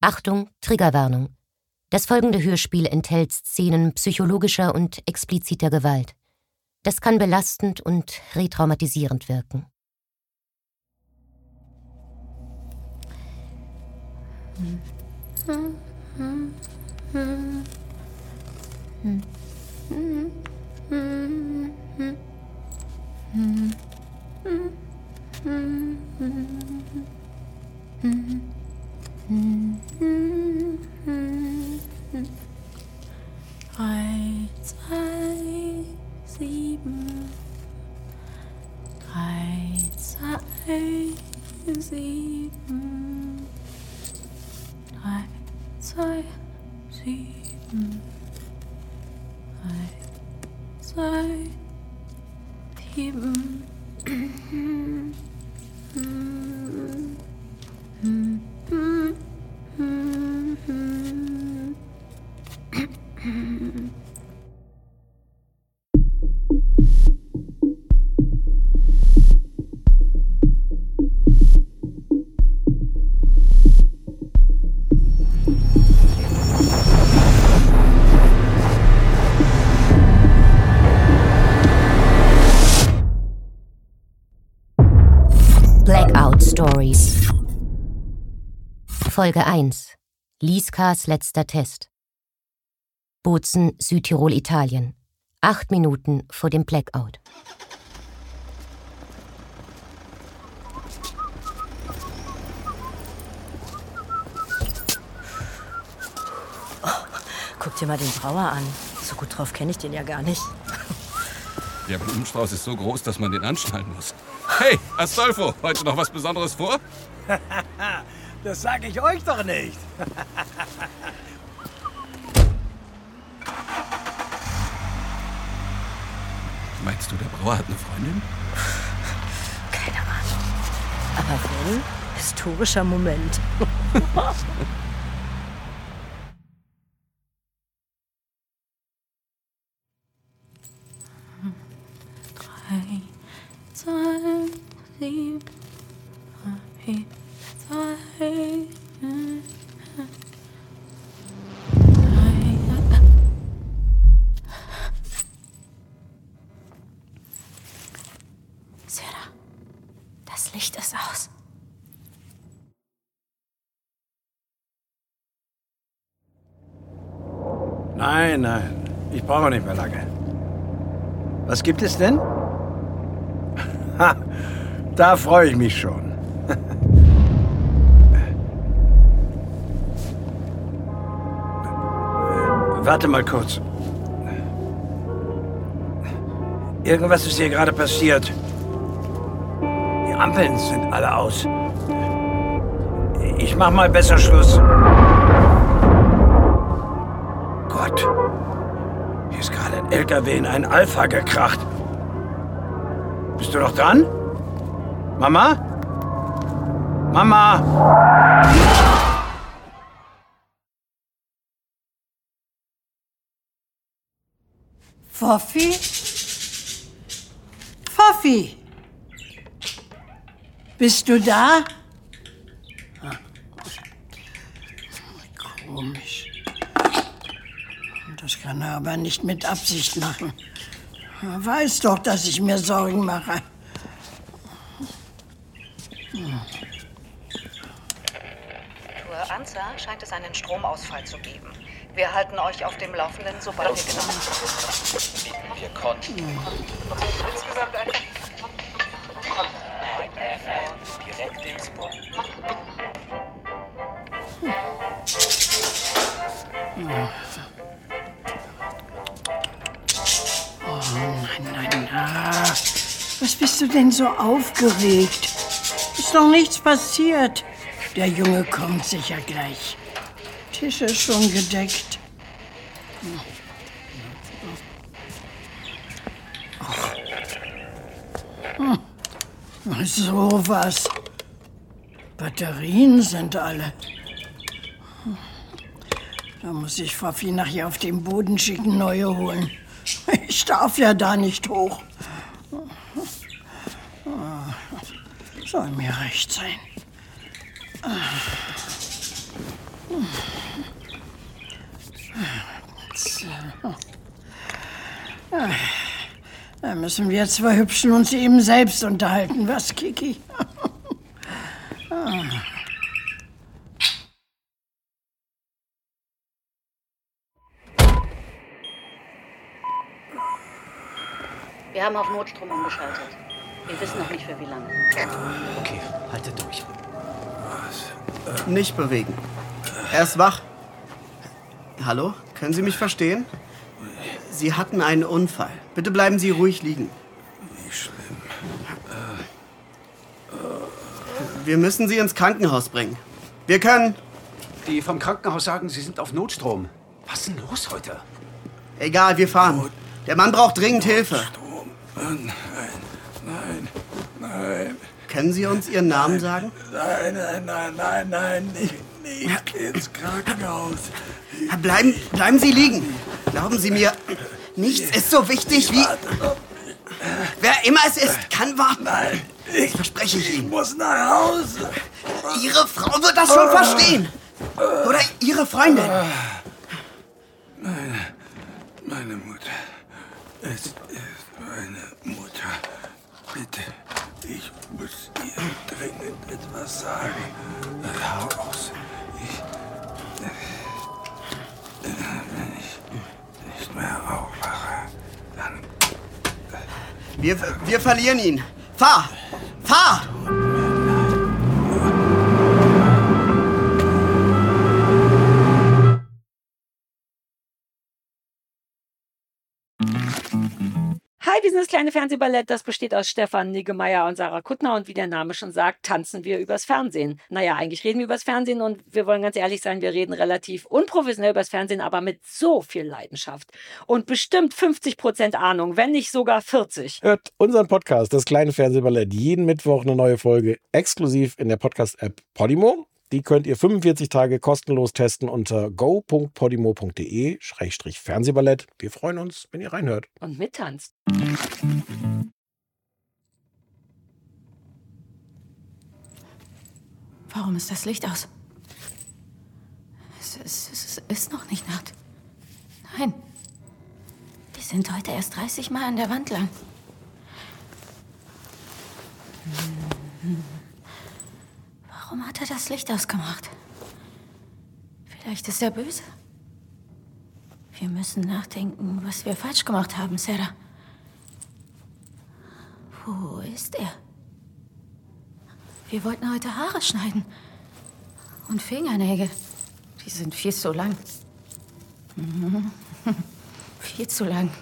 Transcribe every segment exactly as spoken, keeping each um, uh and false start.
Achtung, Triggerwarnung. Das folgende Hörspiel enthält Szenen psychologischer und expliziter Gewalt. Das kann belastend und retraumatisierend wirken. Drei, zwei, sieben. Drei, zwei, sieben. Drei, zwei, sieben. Drei, zwei, sieben. Blackout Stories. Folge eins. Lieskas letzter Test. Bozen, Südtirol, Italien. Acht Minuten vor dem Blackout. Oh, guck dir mal den Brauer an. So gut drauf kenne ich den ja gar nicht. Der Blumenstrauß ist so groß, dass man den anschnallen muss. Hey, Astolfo, heute noch was Besonderes vor? Das sage ich euch doch nicht. Meinst du, der Brauer hat eine Freundin? Keine Ahnung. Aber wenn, historischer Moment. Drei, zwei, sieben, drei, zwei, Sarah, das Licht ist aus. Nein, nein, ich brauche nicht mehr lange. Was gibt es denn? Ha, da freue ich mich schon. Warte mal kurz. Irgendwas ist hier gerade passiert. Die Ampeln sind alle aus. Ich mach mal besser Schluss. Gott. Hier ist gerade ein L K W in einen Alpha gekracht. Bist du noch dran? Mama? Mama? Pfoffi? Pfoffi? Bist du da? Ah. Komisch. Das kann er aber nicht mit Absicht machen. Er weiß doch, dass ich mir Sorgen mache. Für Anza scheint es einen Stromausfall zu geben. Wir halten euch auf dem Laufenden, sobald wir genau Wir konnten. Insgesamt ein... Direkt ins Bund. Oh, nein, nein, nein. Was bist du denn so aufgeregt? Ist doch nichts passiert. Der Junge kommt sicher gleich. Tisch ist schon gedeckt. Ach. Hm. So was. Batterien sind alle. Da muss ich Pfoffi nachher auf den Boden schicken, neue holen. Ich darf ja da nicht hoch. Soll mir recht sein. So. Da müssen wir zwei Hübschen uns eben selbst unterhalten, was, Kiki? Wir haben auf Notstrom umgeschaltet. Wir wissen noch nicht für wie lange. Okay, haltet durch. Nicht bewegen. Er ist wach. Hallo? Können Sie mich verstehen? Sie hatten einen Unfall. Bitte bleiben Sie ruhig liegen. Nicht schlimm. Wir müssen Sie ins Krankenhaus bringen. Wir können... Die vom Krankenhaus sagen, Sie sind auf Notstrom. Was ist denn los heute? Egal, wir fahren. Der Mann braucht dringend Hilfe. Nein, nein, nein. Können Sie uns Ihren Namen sagen? Nein, nein, nein, nein, nein, nicht, nicht ins Krankenhaus. Bleiben, bleiben Sie liegen. Glauben Sie mir, nichts ist so wichtig wie... Wer immer es ist, kann warten. Nein, ich verspreche ich Ihnen. Ich muss nach Hause. Ihre Frau wird das schon verstehen. Oder Ihre Freundin. Meine, meine Mutter. Es ist meine Mutter. Bitte, ich muss ihr dringend etwas sagen. Hau aus. Ich, wenn ich nicht mehr aufwache, dann... Wir, wir verlieren ihn. Fahr! Fahr! Hi, wir sind das kleine Fernsehballett. Das besteht aus Stefan Niggemeier und Sarah Kuttner. Und wie der Name schon sagt, tanzen wir übers Fernsehen. Naja, eigentlich reden wir übers Fernsehen und wir wollen ganz ehrlich sein, wir reden relativ unprofessionell übers Fernsehen, aber mit so viel Leidenschaft. Und bestimmt fünfzig Prozent Ahnung, wenn nicht sogar vierzig. Hört unseren Podcast, das kleine Fernsehballett, jeden Mittwoch eine neue Folge, exklusiv in der Podcast-App Podimo. Die könnt ihr fünfundvierzig Tage kostenlos testen unter go punkt podimo punkt de Schrägstrich Fernsehballett. Wir freuen uns, wenn ihr reinhört. Und mittanzt. Warum ist das Licht aus? Es, es, es ist noch nicht Nacht. Nein. Die sind heute erst dreißig Mal an der Wand lang. Warum hat er das Licht ausgemacht? Vielleicht ist er böse. Wir müssen nachdenken, was wir falsch gemacht haben, Sarah. Wo ist er? Wir wollten heute Haare schneiden. Und Fingernägel. Die sind viel zu lang. Mhm. Viel zu lang.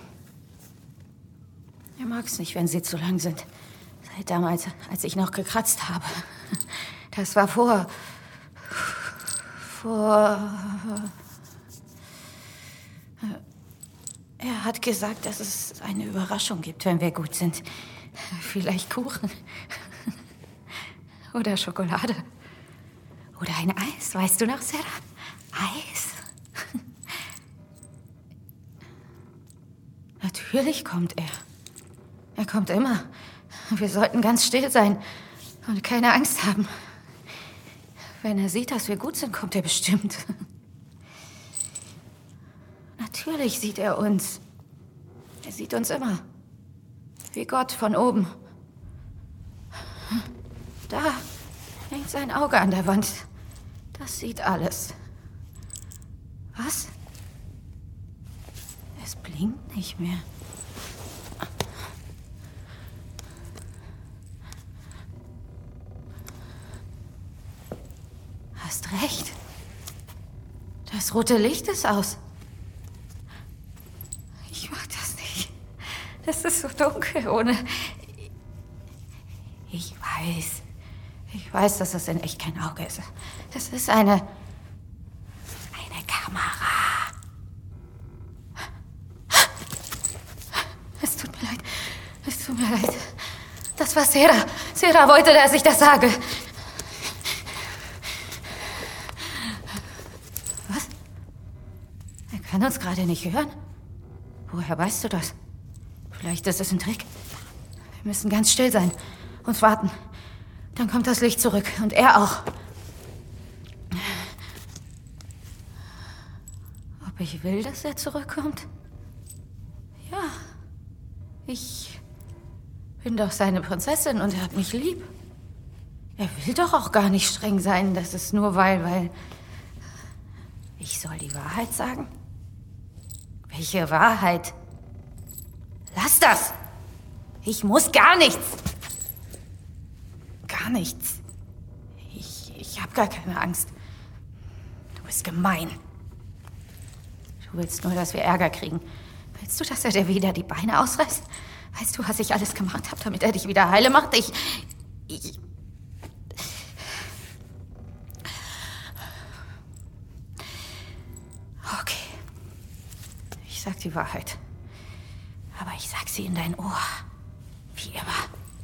Er mag es nicht, wenn sie zu lang sind. Seit damals, als ich noch gekratzt habe. Das war vor... vor... Er hat gesagt, dass es eine Überraschung gibt, wenn wir gut sind. Vielleicht Kuchen. Oder Schokolade. Oder ein Eis, weißt du noch, Sarah? Eis. Natürlich kommt er. Er kommt immer. Wir sollten ganz still sein und keine Angst haben. Wenn er sieht, dass wir gut sind, kommt er bestimmt. Natürlich sieht er uns. Er sieht uns immer. Wie Gott von oben. Da hängt sein Auge an der Wand. Das sieht alles. Was? Es blinkt nicht mehr. Hast recht. Das rote Licht ist aus. Ich mag das nicht. Das ist so dunkel ohne... Ich weiß. Ich weiß, dass das in echt kein Auge ist. Das ist eine... eine Kamera. Es tut mir leid. Es tut mir leid. Das war Sarah. Sarah wollte, dass ich das sage. Was? Er kann uns gerade nicht hören. Woher weißt du das? Vielleicht ist es ein Trick. Wir müssen ganz still sein. Und warten. Dann kommt das Licht zurück. Und er auch. Ob ich will, dass er zurückkommt? Ja. Ich bin doch seine Prinzessin und er hat mich lieb. Er will doch auch gar nicht streng sein. Das ist nur weil, weil... Ich soll die Wahrheit sagen? Welche Wahrheit? Lass das! Ich muss gar nichts! Gar nichts. Ich, ich hab gar keine Angst. Du bist gemein. Du willst nur, dass wir Ärger kriegen. Willst du, dass er dir wieder die Beine ausreißt? Weißt du, was ich alles gemacht habe, damit er dich wieder heile macht? Ich... Ich... Okay. Ich sag die Wahrheit. Aber ich sag sie in dein Ohr. Wie immer.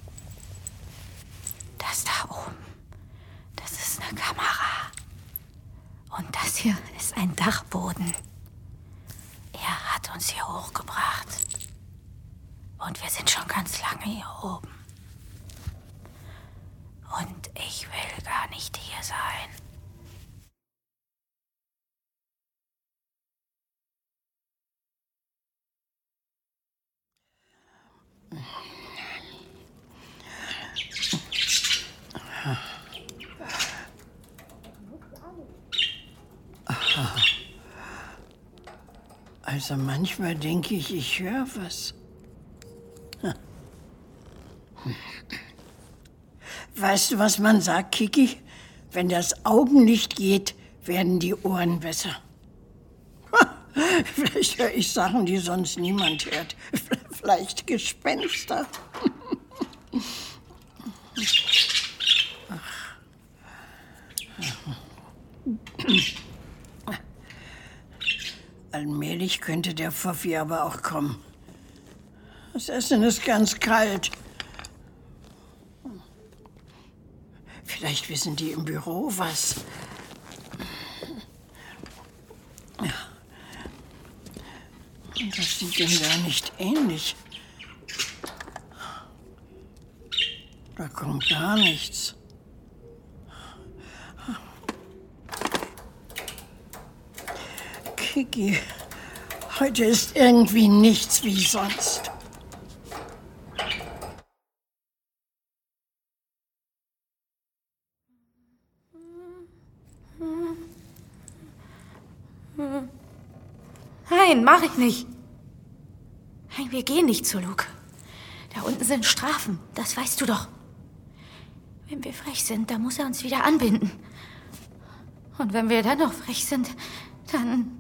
Das da oben, das ist eine Kamera. Und das hier ist ein Dachboden. Er hat uns hier hochgebracht. Und wir sind schon ganz lange hier oben. Und ich will gar nicht hier sein. Also manchmal denke ich, ich höre was. Weißt du, was man sagt, Kiki? Wenn das Augenlicht geht, werden die Ohren besser. Vielleicht höre ich Sachen, die sonst niemand hört. Vielleicht Gespenster. Allmählich könnte der Pfaffi aber auch kommen. Das Essen ist ganz kalt. Vielleicht wissen die im Büro was. Das sieht dem gar nicht ähnlich. Da kommt gar nichts. Kiki, heute ist irgendwie nichts wie sonst. Nein, mach ich nicht. Nein, wir gehen nicht zu Luke. Da unten sind Strafen, das weißt du doch. Wenn wir frech sind, dann muss er uns wieder anbinden. Und wenn wir dann noch frech sind, dann...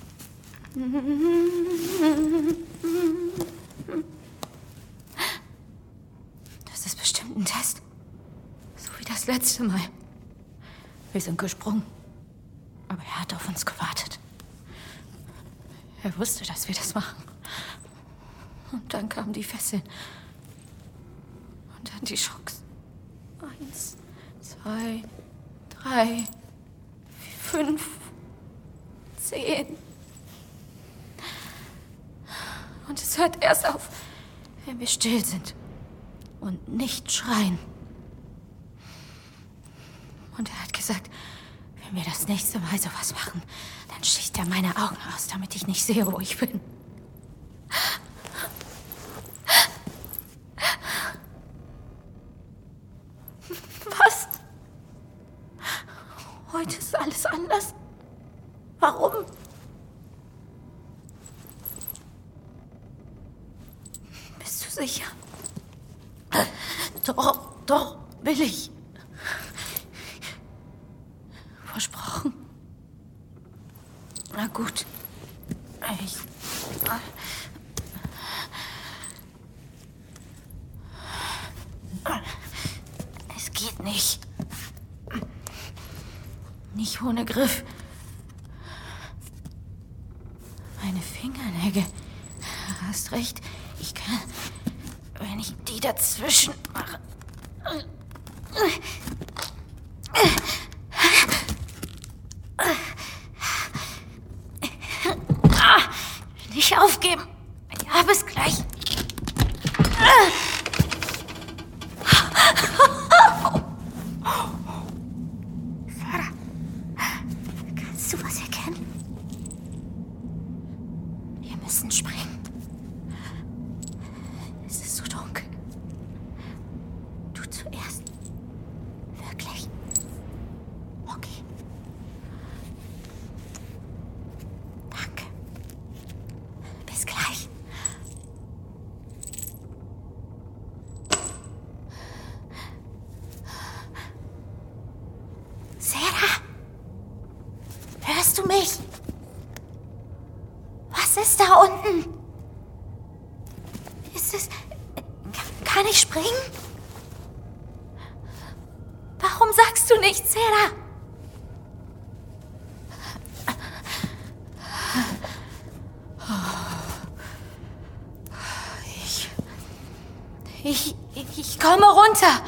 Das ist bestimmt ein Test. So wie das letzte Mal. Wir sind gesprungen. Aber er hat auf uns gewartet. Er wusste, dass wir das machen. Und dann kamen die Fesseln. Und dann die Schocks. Eins, zwei, drei, fünf, zehn. Und es hört erst auf, wenn wir still sind und nicht schreien. Und er hat gesagt, wenn wir das nächste Mal sowas machen, dann sticht er meine Augen aus, damit ich nicht sehe, wo ich bin. Was? Heute ist alles anders? Warum? Bist du sicher? Doch, doch, will ich. Versprochen. Na gut. Ich... Es geht nicht. Nicht ohne Griff. Meine Fingernägel. Du hast recht. Ich kann... Wenn ich die dazwischen mache... Nicht aufgeben. Ja, bis gleich. Sarah, kannst du was erkennen? müssen springen. Es ist so dunkel. Du zuerst. Wirklich. Okay. Danke. Bis gleich. Sarah? Hörst du mich? Was ist da unten? Ist es... Kann ich springen? Warum sagst du nichts, Sarah? Ich... Ich... Ich komme runter.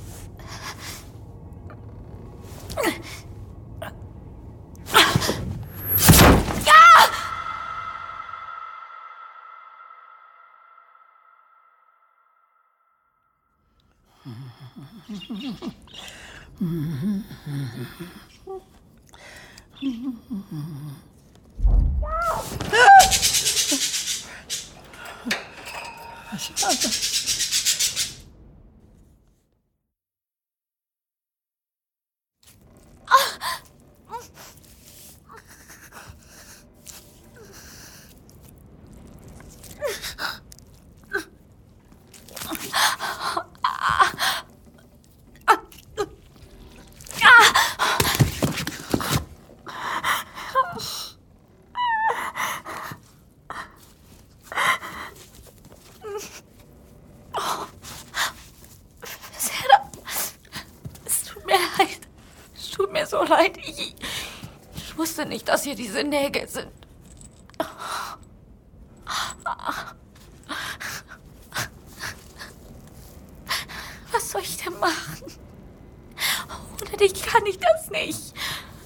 Was war das? So leid. Ich, ich wusste nicht, dass hier diese Nägel sind. Was soll ich denn machen? Ohne dich kann ich das nicht.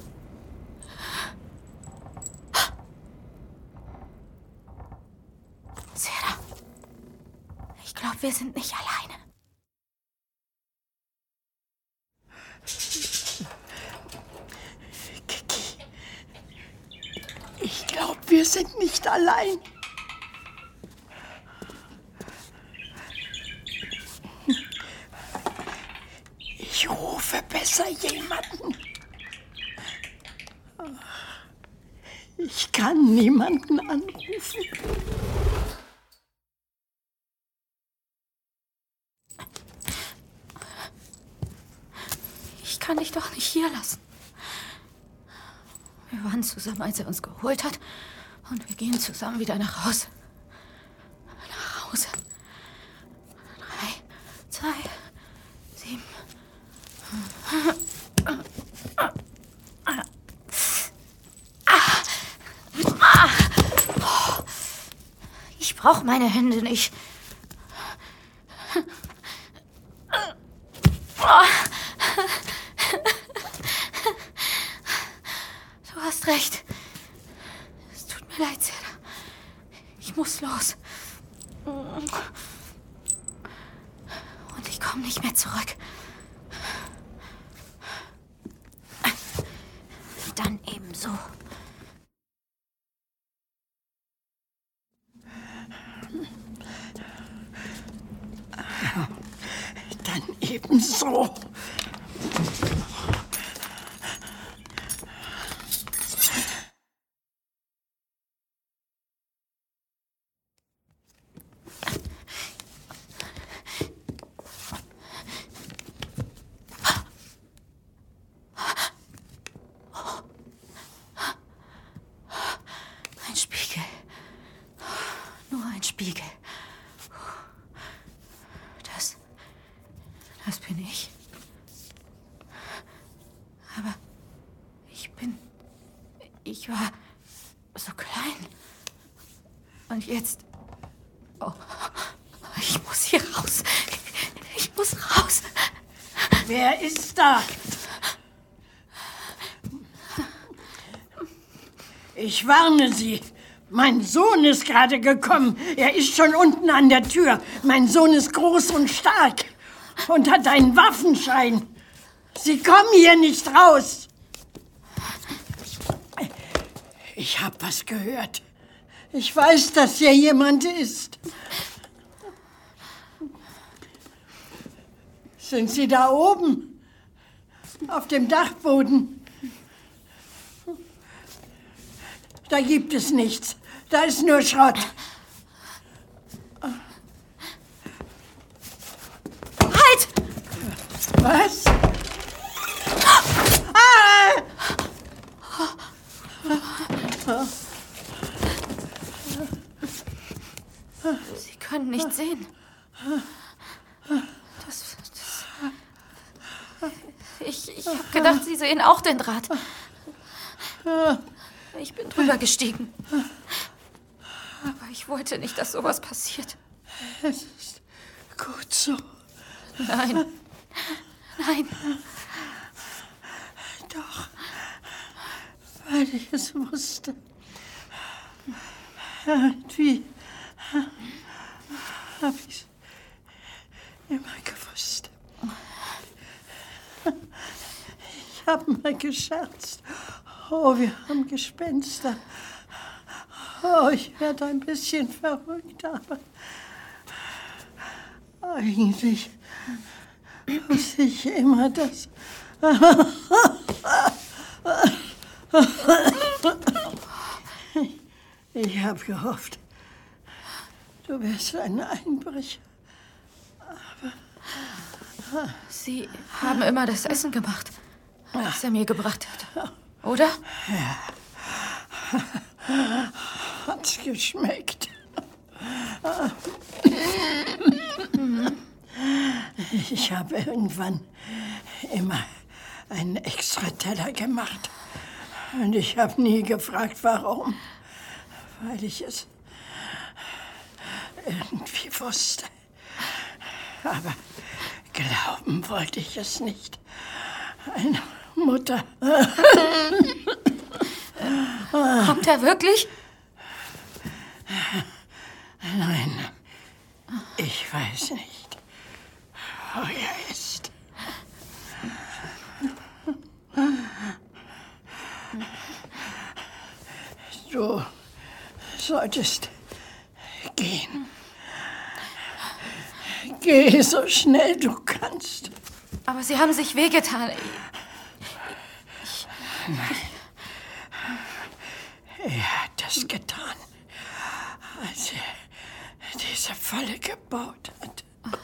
Sarah, ich glaube, wir sind nicht alleine. Ich glaube, wir sind nicht allein. Ich rufe besser jemanden. Ich kann niemanden anrufen. Ich kann dich doch nicht hier lassen. Wir waren zusammen, als er uns geholt hat. Und wir gehen zusammen wieder nach Hause. Nach Hause. Drei, zwei, sieben. Ich brauche meine Hände nicht. Du hast recht. Es tut mir leid, Sarah. Ich muss los. Und ich komme nicht mehr zurück. Dann ebenso. Dann ebenso. Ein Spiegel. Nur ein Spiegel. Das, das bin ich. Aber ich bin, ich war so klein. Und jetzt, oh, ich muss hier raus. Ich muss raus. Wer ist da? Ich warne Sie. Mein Sohn ist gerade gekommen. Er ist schon unten an der Tür. Mein Sohn ist groß und stark und hat einen Waffenschein. Sie kommen hier nicht raus. Ich habe was gehört. Ich weiß, dass hier jemand ist. Sind Sie da oben? Auf dem Dachboden? Da gibt es nichts. Da ist nur Schrott. Halt! Was? Ah! Sie können nicht sehen. Das, das, ich ich habe gedacht, Sie sehen auch den Draht. Ich bin drüber gestiegen. Aber ich wollte nicht, dass sowas passiert. Es ist gut so. Nein. Nein. Doch. Weil ich es wusste. Irgendwie habe ich es immer gewusst. Ich habe mal gescherzt. Oh, wir haben Gespenster. Oh, ich werde ein bisschen verrückt, aber eigentlich wusste ich immer, dass... Ich habe gehofft, du wärst ein Einbrecher. Aber... Sie haben immer das Essen gemacht, das er mir gebracht hat. Oder? Ja. Hat's geschmeckt. Ich habe irgendwann immer einen extra Teller gemacht. Und ich habe nie gefragt, warum. Weil ich es irgendwie wusste. Aber glauben wollte ich es nicht. Eine Mutter. Kommt er wirklich? Nein, ich weiß nicht, wo er ist. Du solltest gehen. Geh so schnell du kannst. Aber Sie haben sich wehgetan. Ich, Nein. Er hat das getan, als er diese Falle gebaut hat.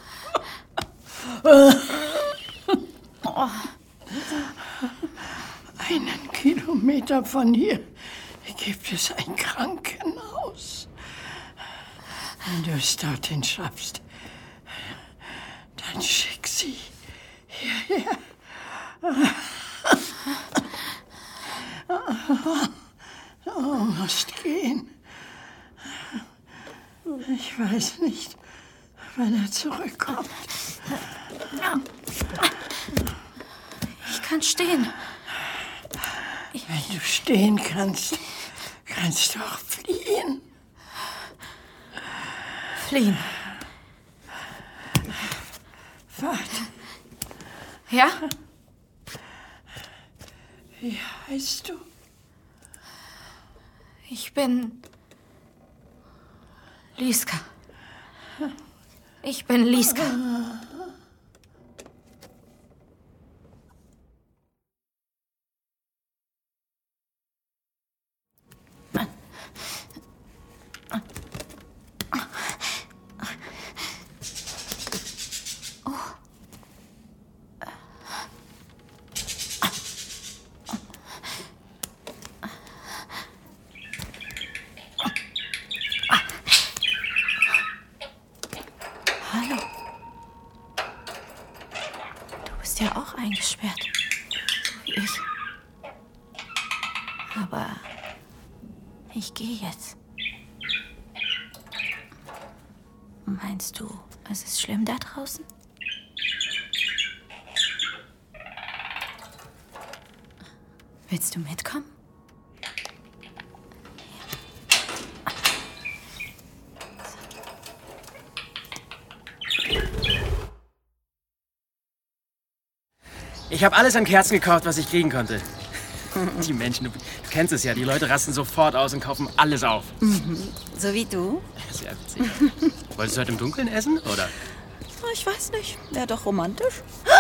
Oh. Einen Kilometer von hier gibt es ein Krankenhaus. Wenn du es dorthin schaffst, dann schick sie hierher. Du musst gehen. Ich weiß nicht, wann er zurückkommt. Ich kann stehen. Wenn du stehen kannst, kannst du auch fliehen. Fliehen? Warte. Ja? Wie heißt du? Ich bin Liska. Ich bin Liska. Eingesperrt, so wie ich. Aber ich gehe jetzt. Meinst du, es ist schlimm da draußen? Willst du mitkommen? Ich habe alles an Kerzen gekauft, was ich kriegen konnte. Die Menschen, du, du kennst es ja, die Leute rasten sofort aus und kaufen alles auf. Mhm. So wie du? Sehr witzig. Wolltest du heute im Dunkeln essen, oder? Ich weiß nicht. Wäre doch romantisch.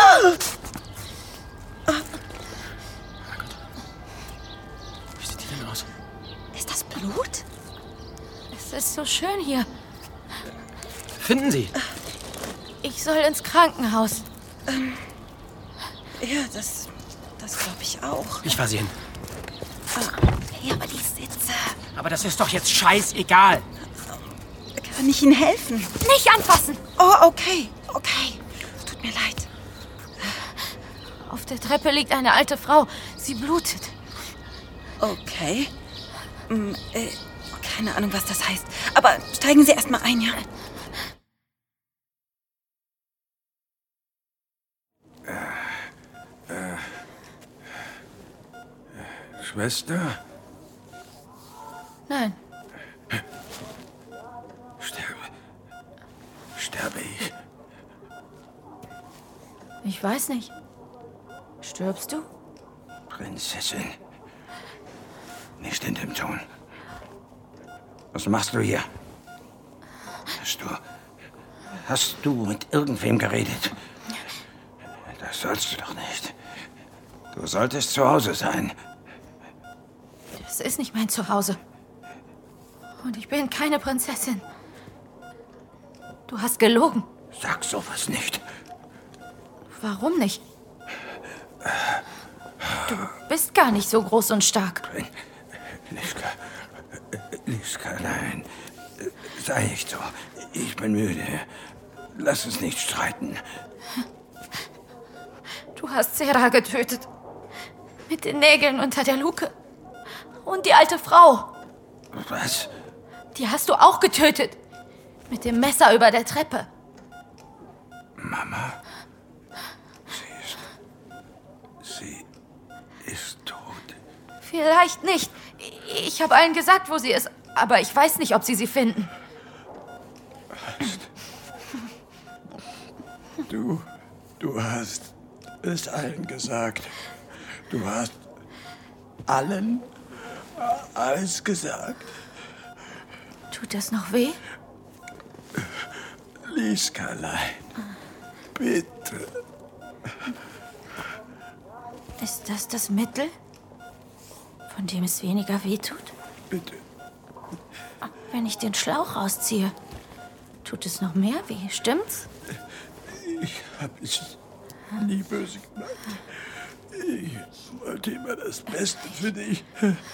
Wie sieht die denn aus? Ist das Blut? Es ist so schön hier. Finden Sie? Ich soll ins Krankenhaus. Ähm, ja, das, das glaube ich auch. Ich fahr Sie hin. Ah, ja, aber die Sitze. Aber das ist doch jetzt scheißegal. Kann ich Ihnen helfen? Nicht anfassen! Oh, okay, okay. Tut mir leid. Auf der Treppe liegt eine alte Frau. Sie blutet. Okay. Hm, äh, keine Ahnung, was das heißt. Aber steigen Sie erst mal ein, ja? Äh, äh, Schwester? Nein. Sterbe. Sterbe ich? Ich weiß nicht. Stirbst du? Prinzessin. Nicht in dem Ton. Was machst du hier? Hast du... Hast du mit irgendwem geredet? Das sollst du doch nicht. Du solltest zu Hause sein. Das ist nicht mein Zuhause. Und ich bin keine Prinzessin. Du hast gelogen. Sag sowas nicht. Warum nicht? Du bist gar nicht so groß und stark. Liska, Liska, nein. Sei nicht so. Ich bin müde. Lass uns nicht streiten. Du hast Sera getötet. Mit den Nägeln unter der Luke. Und die alte Frau. Was? Die hast du auch getötet. Mit dem Messer über der Treppe. Mama? Sie ist... Sie ist tot. Vielleicht nicht. Ich habe allen gesagt, wo sie ist. Aber ich weiß nicht, ob sie sie finden. Du... Du hast es allen gesagt. Du hast allen alles gesagt. Tut das noch weh? Liskalein, bitte. Ist das das Mittel, von dem es weniger weh tut? Bitte. Wenn ich den Schlauch rausziehe, tut es noch mehr weh, stimmt's? Ich habe es nie böse gemacht. Ich wollte immer das Beste für dich.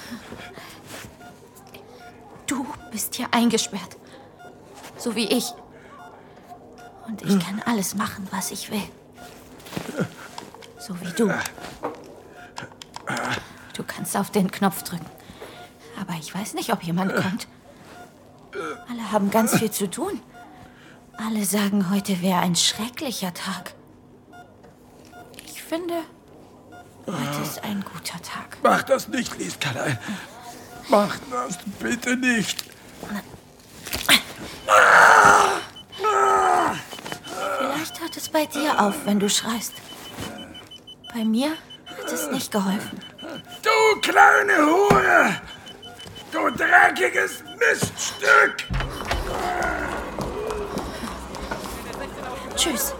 Du bist hier eingesperrt. So wie ich. Und ich kann alles machen, was ich will. So wie du. Du kannst auf den Knopf drücken. Aber ich weiß nicht, ob jemand kommt. Alle haben ganz viel zu tun. Alle sagen, heute wäre ein schrecklicher Tag. Ich finde, heute ist ein guter Tag. Mach das nicht, Liskalein. Mach das bitte nicht. Vielleicht hört es bei dir auf, wenn du schreist. Bei mir hat es nicht geholfen. Du kleine Hure! Du dreckiges Miststück! Tschüss.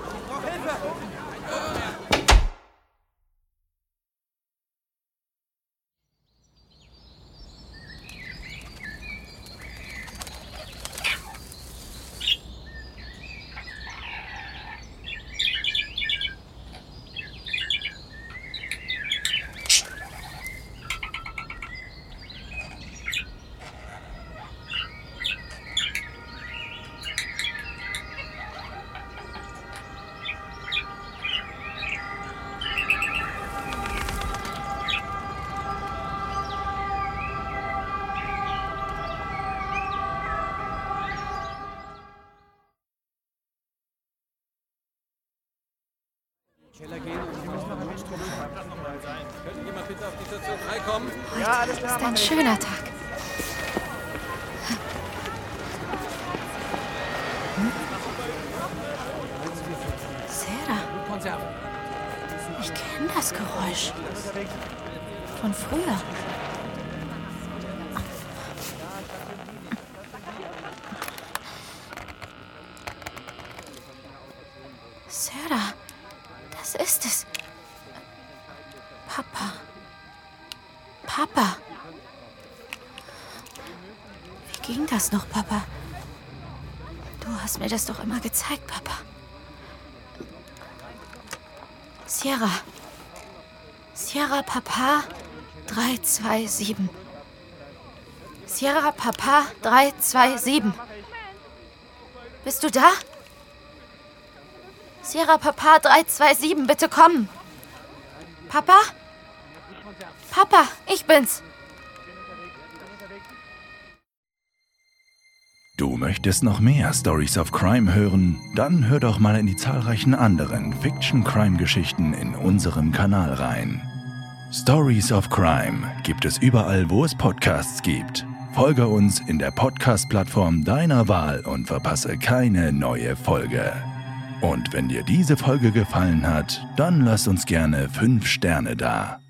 Könnte jemand bitte auf die Station drei kommen? Ja, alles klar. Ist ein schöner Tag. Hm? Sera. Ich kenne das Geräusch. Von früher. Sarah, das ist es. Papa. Papa. Wie ging das noch, Papa? Du hast mir das doch immer gezeigt, Papa. Sierra. Sierra Papa drei zwei sieben. Sierra Papa drei zwei sieben. Bist du da? Sierra Papa drei zwei sieben, bitte komm. Papa? Papa, ich bin's. Du möchtest noch mehr Stories of Crime hören? Dann hör doch mal in die zahlreichen anderen Fiction-Crime-Geschichten in unserem Kanal rein. Stories of Crime gibt es überall, wo es Podcasts gibt. Folge uns in der Podcast-Plattform deiner Wahl und verpasse keine neue Folge. Und wenn dir diese Folge gefallen hat, dann lass uns gerne fünf Sterne da.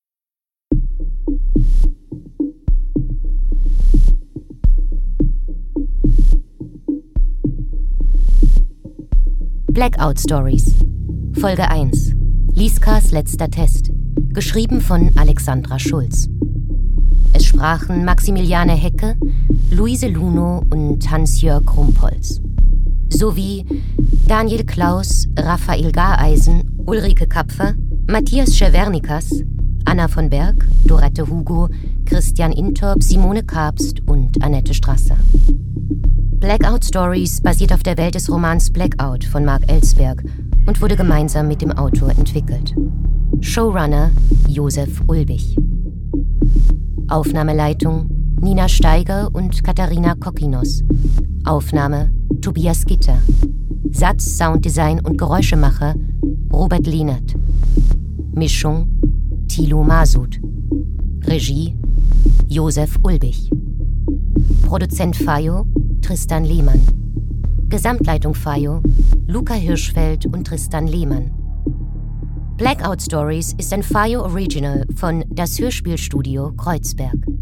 Blackout Stories. Folge eins. Liskas letzter Test. Geschrieben von Alexandra Schulz. Es sprachen Maximiliane Hecke, Luise Luno und Hans-Jörg Krumpholz. Sowie Daniel Klaus, Raphael Gareisen, Ulrike Kapfer, Matthias Schewernikas, Anna von Berg, Dorette Hugo, Christian Intorp, Simone Kabst und Annette Strasser. Blackout Stories basiert auf der Welt des Romans Blackout von Mark Ellsberg und wurde gemeinsam mit dem Autor entwickelt. Showrunner Josef Ulbich. Aufnahmeleitung Nina Steiger und Katharina Kokinos. Aufnahme Tobias Gitter. Satz, Sounddesign und Geräuschemacher Robert Lehnert. Mischung Thilo Masud. Regie Josef Ulbich. Produzent Fayo Tristan Lehmann. Gesamtleitung Fayo Luca Hirschfeld und Tristan Lehmann. Blackout Stories ist ein Fayo Original von Das Hörspielstudio Kreuzberg.